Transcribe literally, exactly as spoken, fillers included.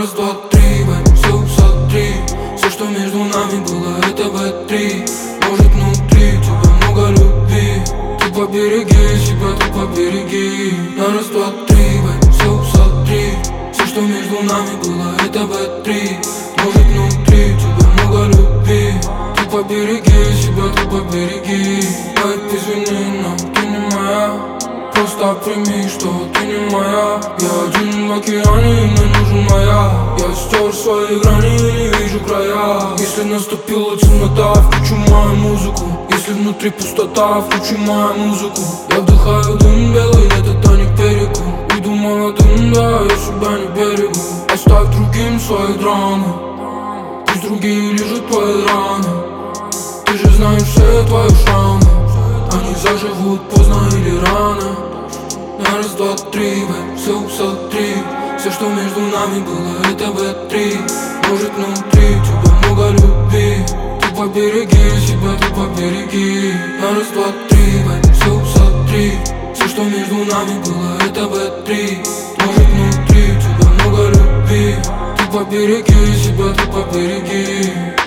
раз, два, три, бэйби, все сотри. Все, что между нами было, это бэ три. Может, внутри тебя много любви. Ты побереги себя, ты побереги. На раз, два, три, бэйби, все сотри. Все, что между нами было, это бэ три. Может, внутри тебя много любви. Ты побереги себя, ты побереги. Бэйби, извини, но ты не моя. Просто прими, что ты не моя. Я один в океане, и мне нужен маяк. Я стер свои грани и не вижу края. Если наступила темнота, включу мою музыку. Если внутри пустота, включи мою музыку. Я вдыхаю дым белый, это не к берегу. Иду молодым, да, я себя не берегу. Оставь другим свои драмы. Пусть другие лежат твои раны. Ты же знаешь все твои шрамы. Они заживут поздно или рано. На раз, два, три, бэйби, все сотри. Все, что между нами было, это бэ три. Может, внутри тебя много любви. Ты побереги себя, ты побереги. На раз, два, три, бэйби, все сотри. Все, что между нами было, это бэ три. Может, внутри тебя много любви. Ты побереги себя, ты побереги.